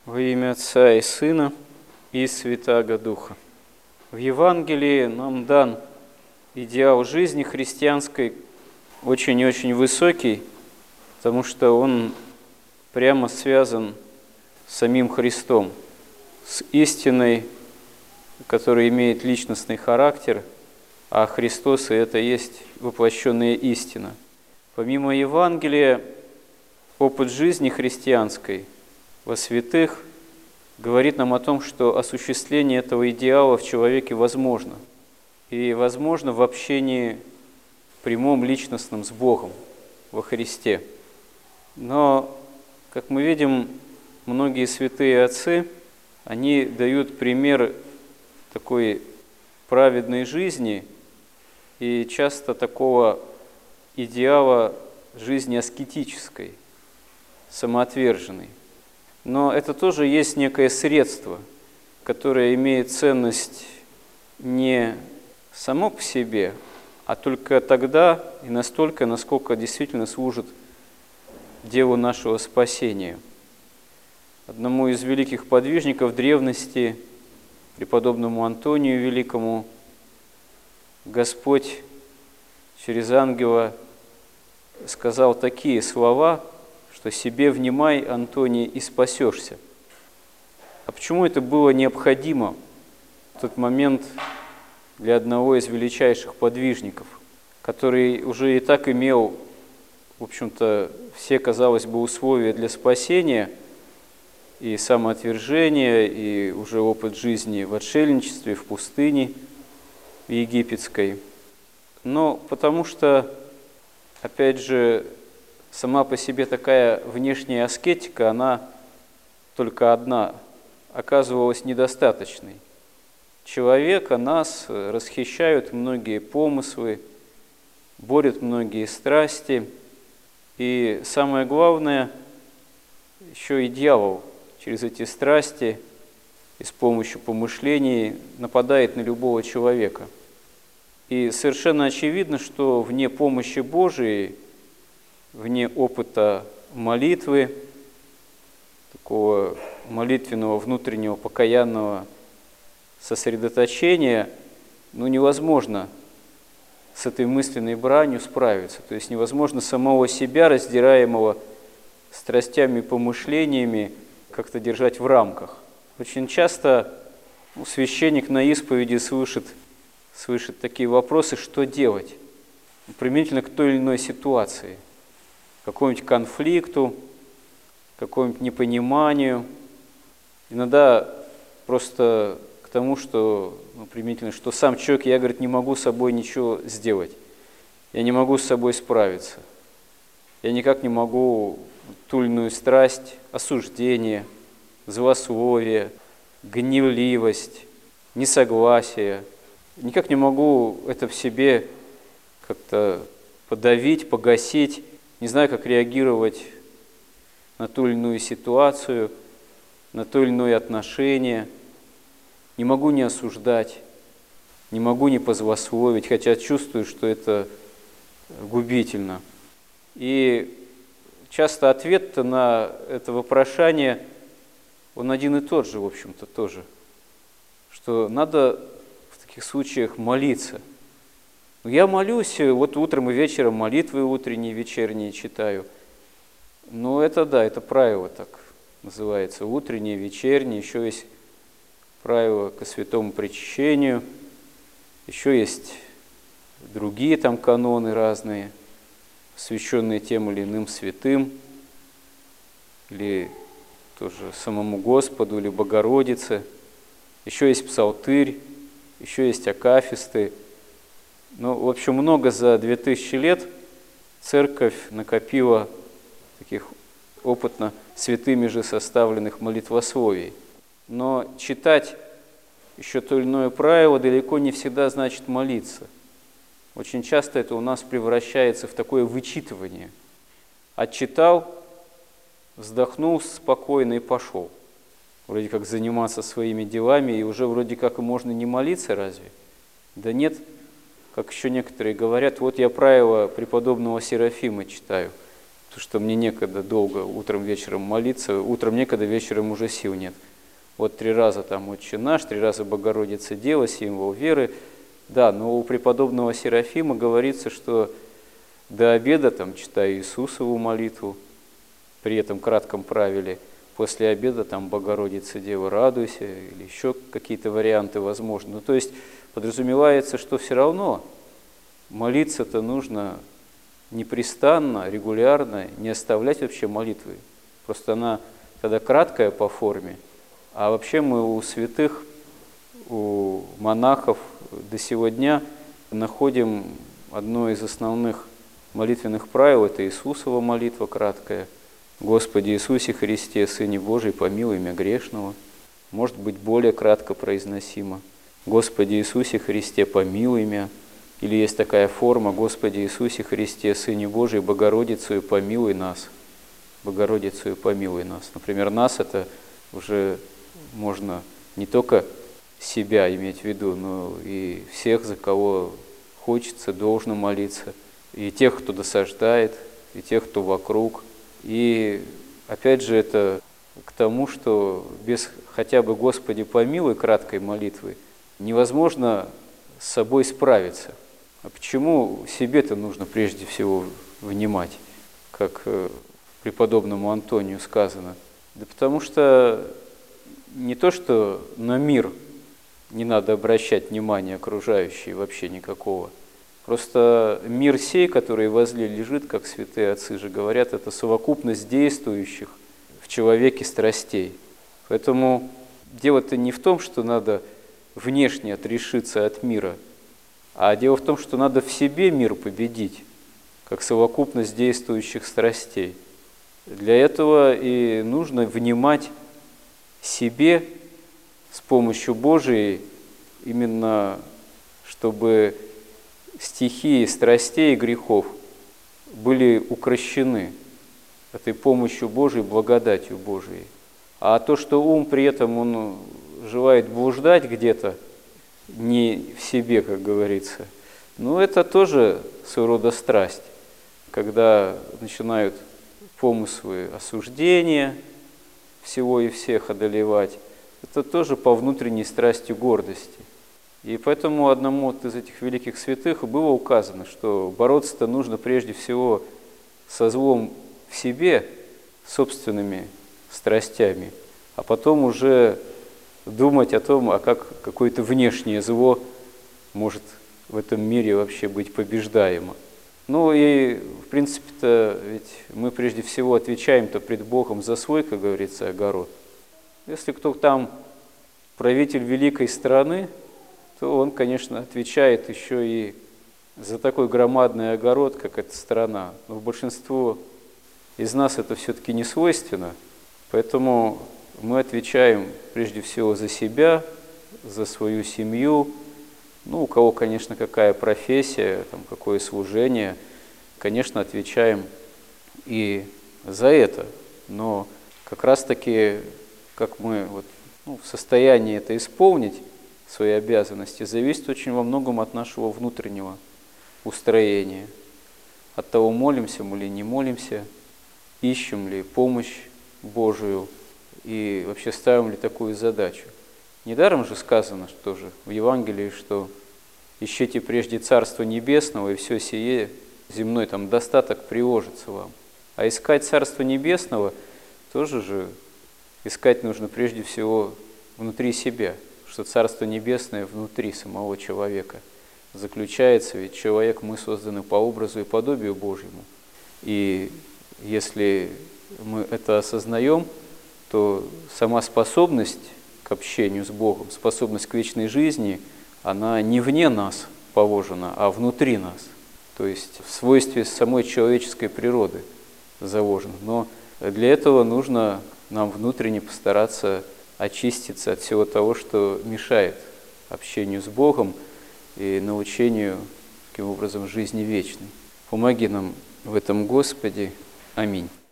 Во имя Отца и Сына и Святаго Духа. В Евангелии нам дан идеал жизни христианской очень-очень высокий, потому что он прямо связан с самим Христом, с истиной, которая имеет личностный характер, а Христос и это есть воплощенная истина. Помимо Евангелия, опыт жизни христианской во святых говорит нам о том, что осуществление этого идеала в человеке возможно. И возможно в общении прямом, личностном с Богом во Христе. Но, как мы видим, многие святые отцы, они дают пример такой праведной жизни и часто такого идеала жизни аскетической, самоотверженной. Но это тоже есть некое средство, которое имеет ценность не само по себе, а только тогда и настолько, насколько действительно служит делу нашего спасения. Одному из великих подвижников древности, преподобному Антонию Великому, Господь через ангела сказал такие слова, что «себе внимай, Антоний, и спасешься». А почему это было необходимо в тот момент для одного из величайших подвижников, который уже и так имел, в общем-то, все, казалось бы, условия для спасения, и самоотвержения, и уже опыт жизни в отшельничестве, в пустыне в египетской. Но потому что, опять же, сама по себе такая внешняя аскетика, она только одна, оказывалась недостаточной. Человека, нас расхищают многие помыслы, борют многие страсти, и самое главное, еще и дьявол через эти страсти и с помощью помышлений нападает на любого человека. И совершенно очевидно, что вне помощи Божией, вне опыта молитвы, такого молитвенного внутреннего покаянного сосредоточения, невозможно с этой мысленной бранью справиться. То есть невозможно самого себя, раздираемого страстями и помышлениями, как-то держать в рамках. Очень часто священник на исповеди слышит такие вопросы, что делать, применительно к той или иной ситуации, какому-нибудь конфликту, какому-нибудь непониманию, иногда просто к тому, что, применительно, что сам человек, я, говорит, не могу с собой ничего сделать, я не могу с собой справиться, я никак не могу ту или иную страсть, осуждение, злословие, гневливость, несогласие, никак не могу это в себе как-то подавить, погасить, не знаю, как реагировать на ту или иную ситуацию, на то или иное отношение. Не могу не осуждать, не могу не позлословить, хотя чувствую, что это губительно. И часто ответ на это вопрошание, он один и тот же, в общем-то, тоже, что надо в таких случаях молиться. Я молюсь, вот утром и вечером молитвы утренние, вечерние читаю. Это да, это правило так называется, утреннее, вечернее, еще есть правила ко святому причащению, еще есть другие там каноны разные, посвященные тем или иным святым, или тоже самому Господу, или Богородице, еще есть псалтырь, еще есть акафисты. В общем, много за 2000 лет церковь накопила таких опытно святыми же составленных молитвословий. Но читать еще то или иное правило далеко не всегда значит молиться. Очень часто это у нас превращается в такое вычитывание. Отчитал, вздохнул спокойно и пошел. Вроде как заниматься своими делами, и уже вроде как и можно не молиться разве? Да нет, как еще некоторые говорят, вот я правила преподобного Серафима читаю. потому что мне некогда долго утром, вечером молиться, утром некогда, вечером уже сил нет. Вот 3 раза там «Отче наш», 3 раза «Богородица Дева», символ веры. Да, но у преподобного Серафима говорится, что до обеда там читай Иисусову молитву, при этом кратком правиле. После обеда там «Богородица Дева, радуйся» или еще какие-то варианты возможны. Ну, то есть подразумевается, что все равно молиться-то нужно непрестанно, регулярно, не оставлять вообще молитвы. Просто она тогда краткая по форме, а вообще мы у святых, у монахов до сего дня находим одно из основных молитвенных правил, это Иисусова молитва краткая. «Господи Иисусе Христе, Сыне Божий, помилуй меня грешного». Может быть, более кратко произносимо. «Господи Иисусе Христе, помилуй меня». Или есть такая форма: «Господи Иисусе Христе, Сыне Божий, Богородицею помилуй нас». Богородицею помилуй нас. Например, нас это уже можно не только себя иметь в виду, но и всех, за кого хочется, должно молиться. И тех, кто досаждает, и тех, кто вокруг. И опять же это к тому, что без хотя бы «Господи помилуй» краткой молитвы невозможно с собой справиться. А почему себе-то нужно прежде всего внимать, как преподобному Антонию сказано? Да потому что не то, что на мир не надо обращать внимание окружающий вообще никакого. Просто мир сей, который возле лежит, как святые отцы же говорят, это совокупность действующих в человеке страстей. Поэтому дело-то не в том, что надо внешне отрешиться от мира, а дело в том, что надо в себе мир победить, как совокупность действующих страстей. Для этого и нужно внимать себе с помощью Божией, именно чтобы стихии страстей и грехов были укрощены этой помощью Божией, благодатью Божией. А то, что ум при этом он желает блуждать где-то, не в себе, как говорится, ну это тоже своего рода страсть, когда начинают помыслы осуждения всего и всех одолевать. Это тоже по внутренней страсти гордости. И поэтому одному из этих великих святых было указано, что бороться-то нужно прежде всего со злом в себе, собственными страстями, а потом уже думать о том, а как какое-то внешнее зло может в этом мире вообще быть побеждаемо. Ну и, в принципе-то, ведь мы прежде всего отвечаем-то пред Богом за свой, как говорится, огород. Если кто там правитель великой страны, то он, конечно, отвечает еще и за такой громадный огород, как эта страна. Но большинству из нас это все-таки не свойственно, поэтому мы отвечаем прежде всего за себя, за свою семью. Ну, у кого, конечно, какая профессия, там, какое служение, конечно, отвечаем и за это. Но как раз-таки, как мы в состоянии это исполнить, свои обязанности, зависит очень во многом от нашего внутреннего устроения. От того, молимся мы или не молимся, ищем ли помощь Божию и вообще ставим ли такую задачу. Недаром же сказано тоже в Евангелии, что ищите прежде Царство Небесного, и все сие земной там достаток приложится вам. А искать Царство Небесного тоже же искать нужно прежде всего внутри себя, что Царство Небесное внутри самого человека заключается, ведь человек, мы созданы по образу и подобию Божьему. И если мы это осознаем, то сама способность к общению с Богом, способность к вечной жизни, она не вне нас положена, а внутри нас, то есть в свойстве самой человеческой природы заложена. Но для этого нужно нам внутренне постараться очиститься от всего того, что мешает общению с Богом и научению, таким образом, жизни вечной. Помоги нам в этом, Господи. Аминь.